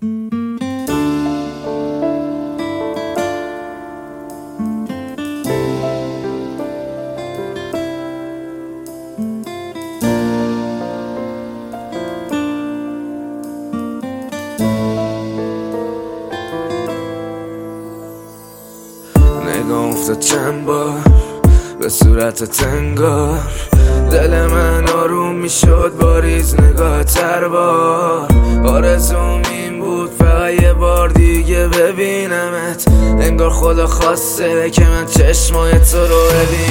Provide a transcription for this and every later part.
نگاه افتاد چند بار به صورت تنگار، دل من آروم میشد با ریز نگاه تر بار. آرزوم این بود فقط یه بار دیگه ببینمت، انگار خدا خواسته که من چشمای تو رو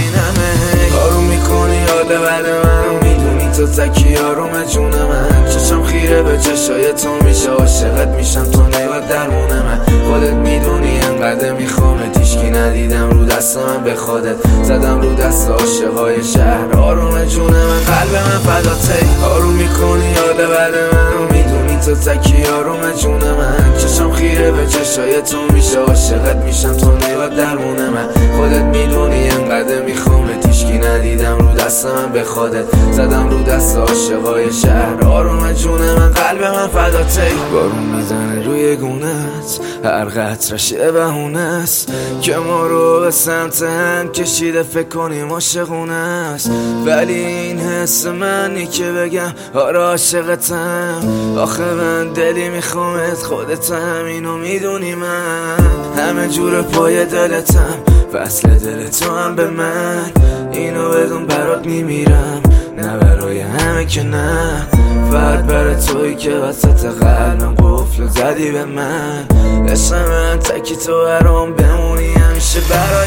ببینمت. آروم میکنی یاد بعد منو، میدونی تو تکی آروم جون من. چشم خیره به چشای تو میشه، عاشقت میشم تو نگاه درمون من. خودت میدونی انقدر میخوامت، هیچکی ندیدم رو دست من به خودت زدم رو دست عاشقای شهر. آروم جون من، قلب من فداته. آروم میکنی یاد بعد منو، میدونی تو تکی آروم جون من. چشم خیره به چشای تو میشه، عاشقت میشم تو نگاه درمون من. خودت میدونی انقدر میخوامت، هیچکی ندیدم رو دست من به خودت زدم رو دست عاشقای شهر. آروم جون من، قلب من فداته. بارون میزنه روی گونت، هر قطرش یه بهونه است که ما رو به سمت هم کشیده. فکر کنیم عاشقونه است، ولی این حس منی که بگم آره عاشقتم. آخه من دلی میخوامت، خودت همینو میدونی. من همه جور پای دلتم، وصل دل تو هم به من. اینو بدون برات میمیرم، نه برای همه که نه، فقط برای تویی که وسط قلبم قفل زدی به من. عشق من تکی تو برام بمونی همیشه برای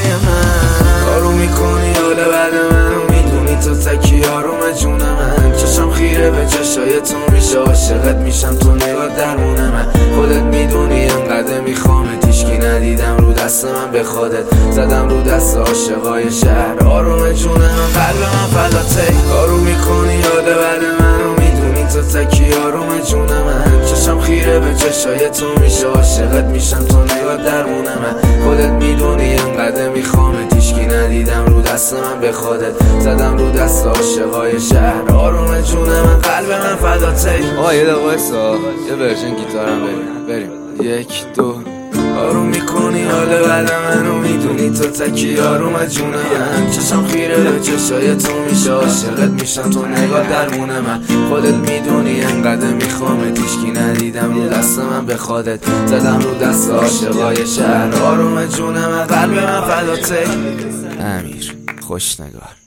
من. آروم میکنی حال بعد منو، میدونی تو تکی آروم جون من. چشم خیره به چشای تو میشه، عاشقت میشم تو نگاه درمون من. خودت میدونی انقدر میخوامت، هیچکی ندیدم رو دست من به خودت زدم رو دست عاشقای شهر. آروم جون من، قلب من فداته. آروم میکنی یاد بعد منو، میدونی تو تکی آروم جون من. چشم خیره به چشای تو میشه، عاشقت میشم تو نگاه درمون من. خودت میدونی انقدر میخوامت، هیچکی ندیدم رو دست من به خودت زدم رو دست عاشقای شهر. آروم جون من، قلب من فداته. یه دقیقه وایسا، یه ورژن گیتارم بریم. 1 2. آروم میکنی حال بعد منو، میدونی تو تکی آروم جون من. چشم خیره به چشای تو میشه، عاشقت میشم تو نگاه درمون من. خودت میدونی انقدر میخوامت، هیچکی ندیدم رو دست من به خودت زدم رو دست عاشقای شهر. آروم جون من، قلب من فداته. امیر خوش نگار.